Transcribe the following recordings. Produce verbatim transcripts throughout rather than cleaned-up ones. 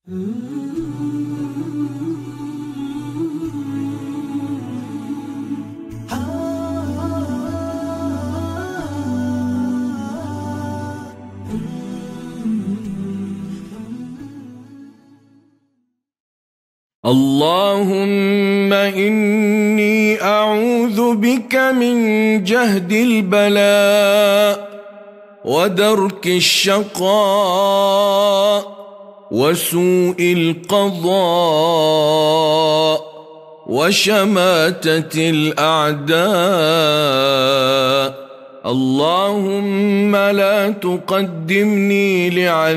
اللهم إني أعوذ بك من جهد البلاء ودرك الشقاء وسوء القضاء وشماتة الأعداء. اللهم لا تقدمني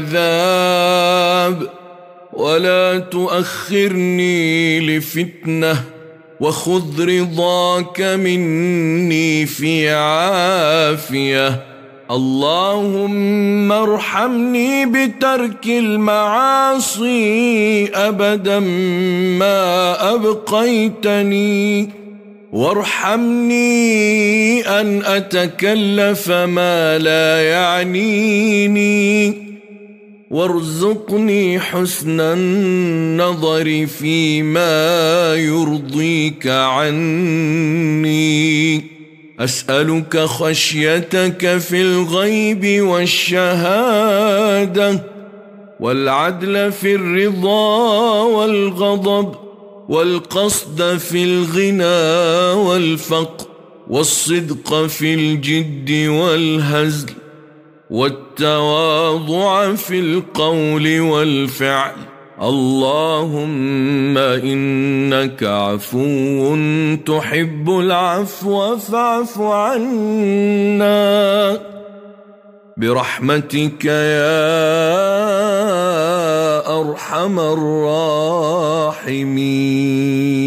لعذاب ولا تؤخرني لفتنة، وخذ رضاك مني في عافية. اللهم ارحمني بترك المعاصي أبدا ما أبقيتني، وارحمني أن أتكلف ما لا يعنيني، وارزقني حسن النظر فيما يرضيك عني. أسألك خشيتك في الغيب والشهادة، والعدل في الرضا والغضب، والقصد في الغنى والفقر، والصدق في الجد والهزل، والتواضع في القول والفعل. اللهم إنك عفو تحب العفو فاعف عنا برحمتك يا أرحم الراحمين.